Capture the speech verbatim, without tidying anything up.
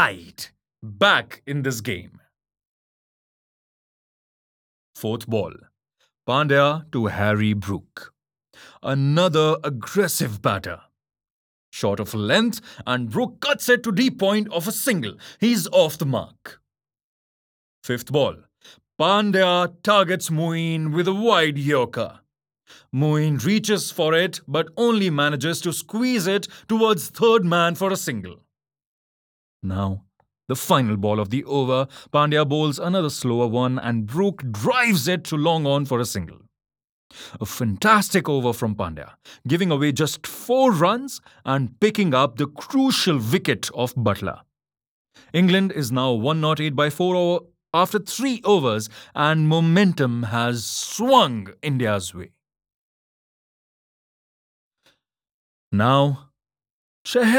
Right, back in this game. Fourth ball. Pandya to Harry Brook. Another aggressive batter. Short of length, and Brook cuts it to deep point of a single. He's off the mark. Fifth ball. Pandya targets Moeen with a wide yorker. Moeen reaches for it but only manages to squeeze it towards third man for a single. Now, the final ball of the over, Pandya bowls another slower one and Brook drives it to long on for a single. A fantastic over from Pandya, giving away just four runs and picking up the crucial wicket of Butler. England is now one oh eight by four over after three overs and momentum has swung India's way. Now, Chahar